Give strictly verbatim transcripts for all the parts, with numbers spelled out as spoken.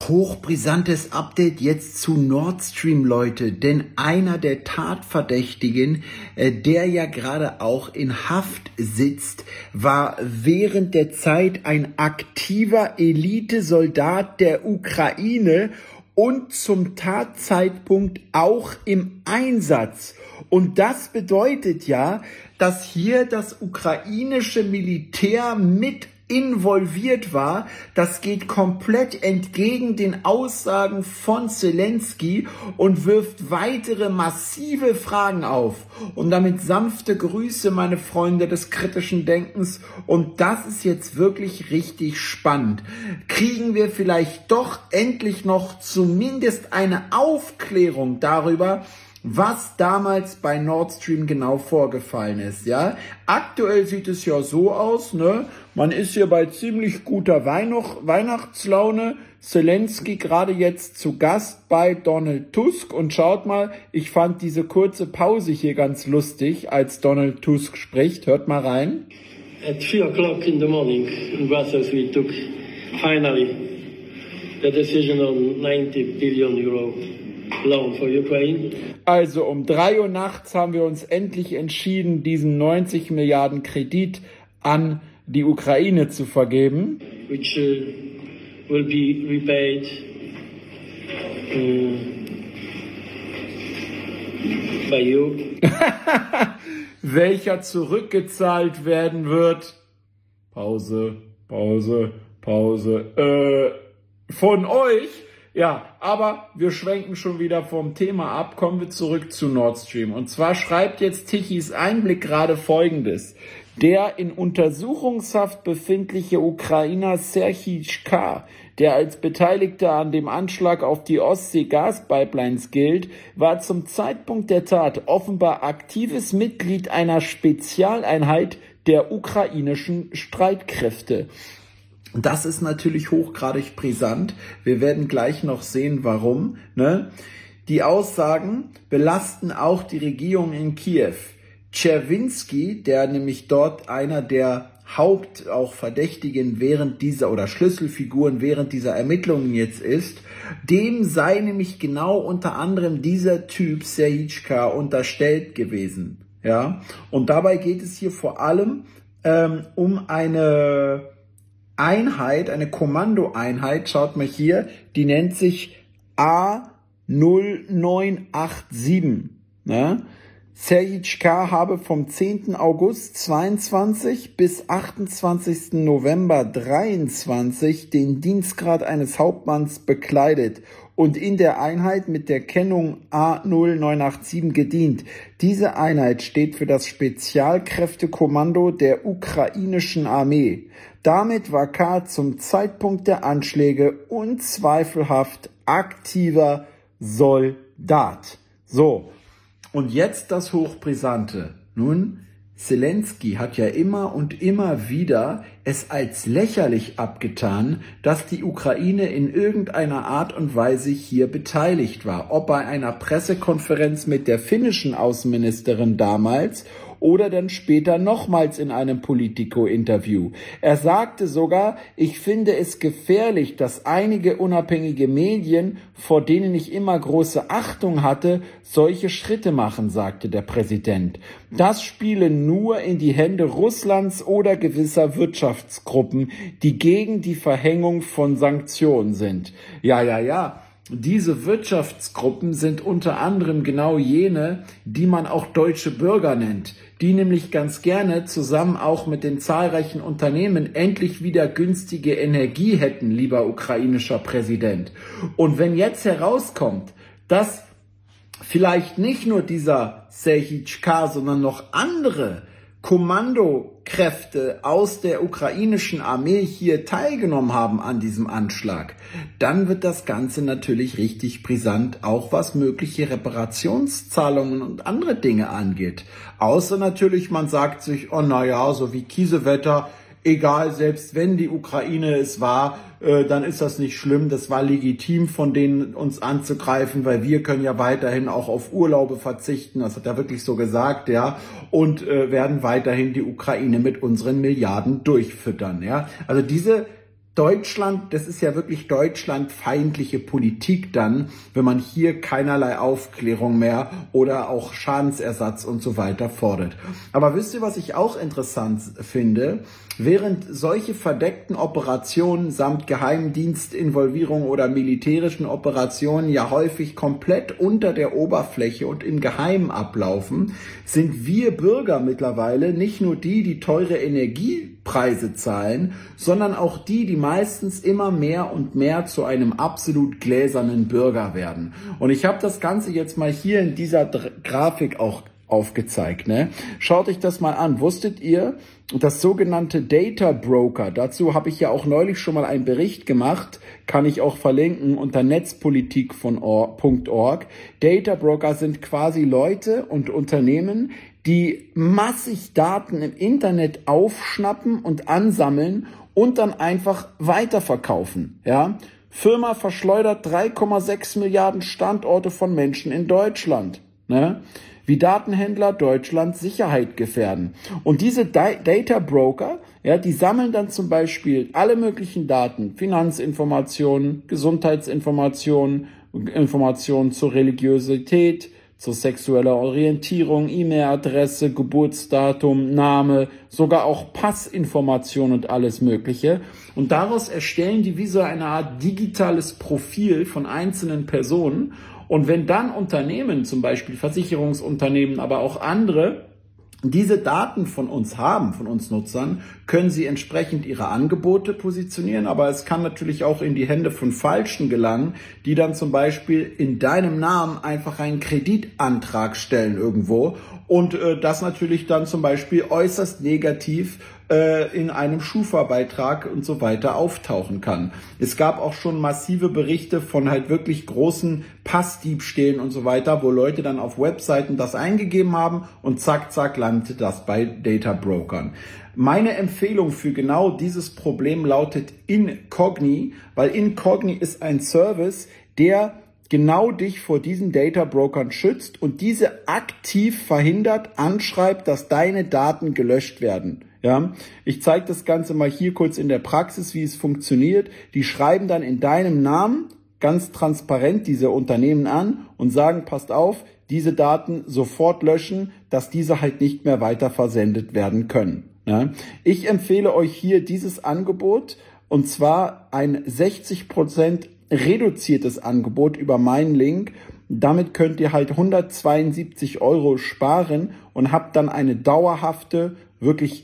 Hochbrisantes Update jetzt zu Nord Stream, Leute, denn einer der Tatverdächtigen, äh, der ja gerade auch in Haft sitzt, war während der Zeit ein aktiver Elitesoldat der Ukraine und zum Tatzeitpunkt auch im Einsatz. Und das bedeutet ja, dass hier das ukrainische Militär mit involviert war. Das geht komplett entgegen den Aussagen von Zelensky und wirft weitere massive Fragen auf. Und damit sanfte Grüße, meine Freunde des kritischen Denkens. Und das ist jetzt wirklich richtig spannend. Kriegen wir vielleicht doch endlich noch zumindest eine Aufklärung darüber, was damals bei Nord Stream genau vorgefallen ist, ja. Aktuell sieht es ja so aus, ne, man ist hier bei ziemlich guter Weihnacht Weihnachtslaune. Zelensky gerade jetzt zu Gast bei Donald Tusk und schaut mal, ich fand diese kurze Pause hier ganz lustig, als Donald Tusk spricht. Hört mal rein. At three o'clock in the morning in Brussels we took finally the decision on ninety billion euro loan for Ukraine. Also um drei Uhr nachts haben wir uns endlich entschieden, diesen neunzig Milliarden Kredit an die Ukraine zu vergeben. Which uh, will be repaid uh, by you. Welcher zurückgezahlt werden wird. Pause, Pause, Pause. Äh, von euch. Ja, aber wir schwenken schon wieder vom Thema ab. Kommen wir zurück zu Nord Stream. Und zwar schreibt jetzt Tichys Einblick gerade Folgendes. Der in Untersuchungshaft befindliche Ukrainer Serhij K., der als Beteiligter an dem Anschlag auf die Ostsee-Gaspipelines gilt, war zum Zeitpunkt der Tat offenbar aktives Mitglied einer Spezialeinheit der ukrainischen Streitkräfte. Das ist natürlich hochgradig brisant. Wir werden gleich noch sehen, warum. Ne? Die Aussagen belasten auch die Regierung in Kiew. Czerwinski, der nämlich dort einer der Haupt auch Verdächtigen während dieser oder Schlüsselfiguren während dieser Ermittlungen jetzt ist, dem sei nämlich genau unter anderem dieser Typ Serhij K. unterstellt gewesen. Ja, und dabei geht es hier vor allem ähm, um eine Einheit, eine Kommandoeinheit, schaut mal hier, die nennt sich A null neun acht sieben. Ne? Serhij K. habe vom zehnten August zweiundzwanzig bis achtundzwanzigsten November dreiundzwanzig den Dienstgrad eines Hauptmanns bekleidet und in der Einheit mit der Kennung A null neun acht sieben gedient. Diese Einheit steht für das Spezialkräftekommando der ukrainischen Armee. Damit war K. zum Zeitpunkt der Anschläge unzweifelhaft aktiver Soldat. So, und jetzt das Hochbrisante. Nun, Zelensky hat ja immer und immer wieder es als lächerlich abgetan, dass die Ukraine in irgendeiner Art und Weise hier beteiligt war. Ob bei einer Pressekonferenz mit der finnischen Außenministerin damals oder dann später nochmals in einem Politico-Interview. Er sagte sogar, ich finde es gefährlich, dass einige unabhängige Medien, vor denen ich immer große Achtung hatte, solche Schritte machen, sagte der Präsident. Das spiele nur in die Hände Russlands oder gewisser Wirtschaftsgruppen, die gegen die Verhängung von Sanktionen sind. Ja, ja, ja. Diese Wirtschaftsgruppen sind unter anderem genau jene, die man auch deutsche Bürger nennt, die nämlich ganz gerne zusammen auch mit den zahlreichen Unternehmen endlich wieder günstige Energie hätten, lieber ukrainischer Präsident. Und wenn jetzt herauskommt, dass vielleicht nicht nur dieser Serhij K., sondern noch andere Kommandokräfte aus der ukrainischen Armee hier teilgenommen haben an diesem Anschlag, dann wird das Ganze natürlich richtig brisant, auch was mögliche Reparationszahlungen und andere Dinge angeht. Außer natürlich, man sagt sich, oh naja, so wie Kiesewetter, egal, selbst wenn die Ukraine es war, äh, dann ist das nicht schlimm. Das war legitim von denen, uns anzugreifen, weil wir können ja weiterhin auch auf Urlaube verzichten. Das hat er wirklich so gesagt, ja. Und äh, werden weiterhin die Ukraine mit unseren Milliarden durchfüttern, ja. Also diese Deutschland, das ist ja wirklich deutschlandfeindliche Politik dann, wenn man hier keinerlei Aufklärung mehr oder auch Schadensersatz und so weiter fordert. Aber wisst ihr, was ich auch interessant finde? Während solche verdeckten Operationen samt Geheimdienstinvolvierung oder militärischen Operationen ja häufig komplett unter der Oberfläche und im Geheimen ablaufen, sind wir Bürger mittlerweile nicht nur die, die teure Energiepreise zahlen, sondern auch die, die meistens immer mehr und mehr zu einem absolut gläsernen Bürger werden. Und ich habe das Ganze jetzt mal hier in dieser Dr- Grafik auch aufgezeigt. Ne? Schaut euch das mal an. Wusstet ihr, das sogenannte Data Broker, dazu habe ich ja auch neulich schon mal einen Bericht gemacht, kann ich auch verlinken unter netzpolitik punkt org. Data Broker sind quasi Leute und Unternehmen, die massig Daten im Internet aufschnappen und ansammeln und dann einfach weiterverkaufen. Ja? Firma verschleudert drei Komma sechs Milliarden Standorte von Menschen in Deutschland. Ne? Wie Datenhändler Deutschland Sicherheit gefährden. Und diese Data Broker, ja, die sammeln dann zum Beispiel alle möglichen Daten, Finanzinformationen, Gesundheitsinformationen, Informationen zur Religiosität, zur sexueller Orientierung, E-Mail-Adresse, Geburtsdatum, Name, sogar auch Passinformationen und alles Mögliche. Und daraus erstellen die wie so eine Art digitales Profil von einzelnen Personen. Und wenn dann Unternehmen, zum Beispiel Versicherungsunternehmen, aber auch andere, diese Daten von uns haben, von uns Nutzern, können sie entsprechend ihre Angebote positionieren, aber es kann natürlich auch in die Hände von Falschen gelangen, die dann zum Beispiel in deinem Namen einfach einen Kreditantrag stellen irgendwo und äh, das natürlich dann zum Beispiel äußerst negativ äh, in einem Schufa-Beitrag und so weiter auftauchen kann. Es gab auch schon massive Berichte von halt wirklich großen Passdiebstählen und so weiter, wo Leute dann auf Webseiten das eingegeben haben und zack, zack, landete das bei Data Brokern. Meine Empfehlung für genau dieses Problem lautet Incogni, weil Incogni ist ein Service, der genau dich vor diesen Data Brokern schützt und diese aktiv verhindert, anschreibt, dass deine Daten gelöscht werden. Ja, ich zeige das Ganze mal hier kurz in der Praxis, wie es funktioniert. Die schreiben dann in deinem Namen ganz transparent diese Unternehmen an und sagen, passt auf, diese Daten sofort löschen, dass diese halt nicht mehr weiter versendet werden können. Ja, ich empfehle euch hier dieses Angebot und zwar ein sechzig Prozent reduziertes Angebot über meinen Link. Damit könnt ihr halt hundertzweiundsiebzig Euro sparen und habt dann eine dauerhafte, wirklich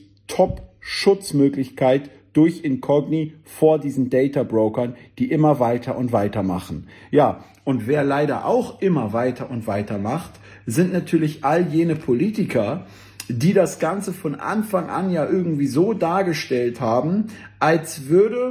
Top-Schutzmöglichkeit durch Incogni vor diesen Data Brokern, die immer weiter und weiter machen. Ja, und wer leider auch immer weiter und weiter macht, sind natürlich all jene Politiker, die das Ganze von Anfang an ja irgendwie so dargestellt haben, als würde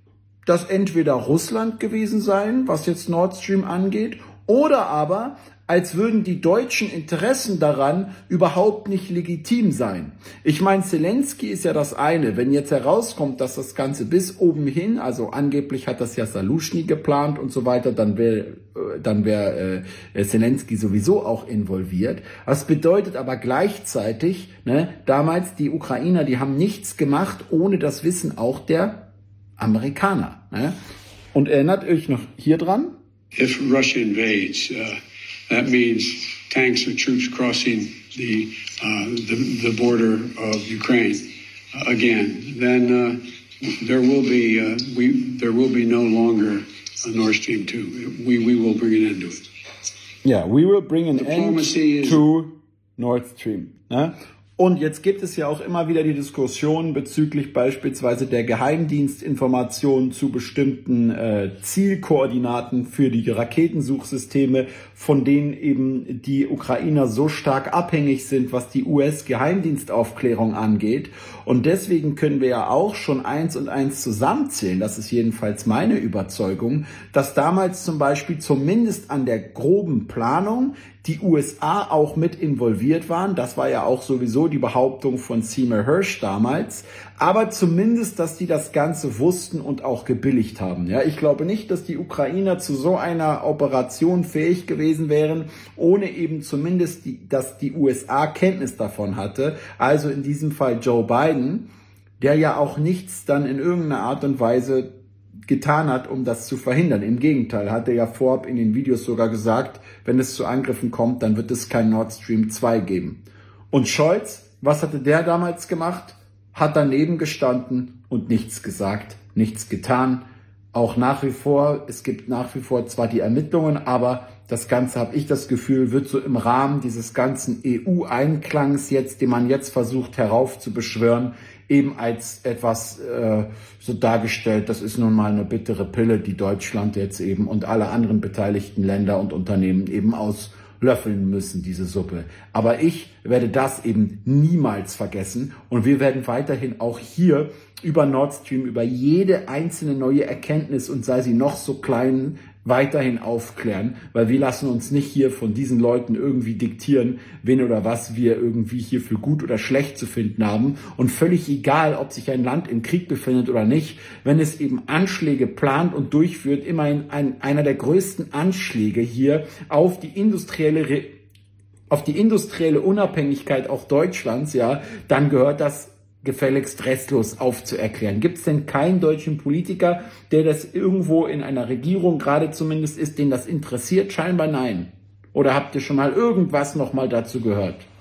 das entweder Russland gewesen sein, was jetzt Nord Stream angeht, oder aber als würden die deutschen Interessen daran überhaupt nicht legitim sein. Ich meine, Zelensky ist ja das eine. Wenn jetzt herauskommt, dass das Ganze bis oben hin, also angeblich hat das ja Saluschny geplant und so weiter, dann wäre dann wäre äh, Zelensky sowieso auch involviert. Das bedeutet aber gleichzeitig, ne, damals die Ukrainer, die haben nichts gemacht, ohne das Wissen auch der Amerikaner. Ne? Und erinnert euch noch hier dran? If Russia invades, uh, that means tanks or troops crossing the uh, the, the border of Ukraine uh, again. Then uh, there will be uh, we there will be no longer a Nord Stream two. We we will bring an end to it. Yeah, we will bring an Diplomacy end to Nord Stream. Ne? Und jetzt gibt es ja auch immer wieder die Diskussion bezüglich beispielsweise der Geheimdienstinformationen zu bestimmten äh, Zielkoordinaten für die Raketensuchsysteme, von denen eben die Ukrainer so stark abhängig sind, was die U S-Geheimdienstaufklärung angeht. Und deswegen können wir ja auch schon eins und eins zusammenzählen, das ist jedenfalls meine Überzeugung, dass damals zum Beispiel zumindest an der groben Planung die U S A auch mit involviert waren. Das war ja auch sowieso die Behauptung von Seymour Hersh damals. Aber zumindest, dass die das Ganze wussten und auch gebilligt haben. Ja, ich glaube nicht, dass die Ukrainer zu so einer Operation fähig gewesen wären, ohne eben zumindest, die, dass die U S A Kenntnis davon hatte. Also in diesem Fall Joe Biden. der ja auch nichts dann in irgendeiner Art und Weise getan hat, um das zu verhindern. Im Gegenteil, hat er ja vorab in den Videos sogar gesagt, wenn es zu Angriffen kommt, dann wird es kein Nord Stream zwei geben. Und Scholz, was hatte der damals gemacht? Hat daneben gestanden und nichts gesagt, nichts getan. Auch nach wie vor, es gibt nach wie vor zwar die Ermittlungen, aber das Ganze, habe ich das Gefühl, wird so im Rahmen dieses ganzen E U-Einklangs jetzt, den man jetzt versucht heraufzubeschwören, eben als etwas äh, so dargestellt, das ist nun mal eine bittere Pille, die Deutschland jetzt eben und alle anderen beteiligten Länder und Unternehmen eben auslöffeln müssen, diese Suppe. Aber ich werde das eben niemals vergessen und wir werden weiterhin auch hier über Nord Stream, über jede einzelne neue Erkenntnis und sei sie noch so klein, weiterhin aufklären, weil wir lassen uns nicht hier von diesen Leuten irgendwie diktieren, wen oder was wir irgendwie hier für gut oder schlecht zu finden haben und völlig egal, ob sich ein Land im Krieg befindet oder nicht, wenn es eben Anschläge plant und durchführt, immerhin ein, einer der größten Anschläge hier auf die industrielle Re auf die industrielle Unabhängigkeit auch Deutschlands, ja, dann gehört das gefälligst restlos aufzuerklären. Gibt es denn keinen deutschen Politiker, der das irgendwo in einer Regierung gerade zumindest ist, den das interessiert? Scheinbar nein. Oder habt ihr schon mal irgendwas noch mal dazu gehört?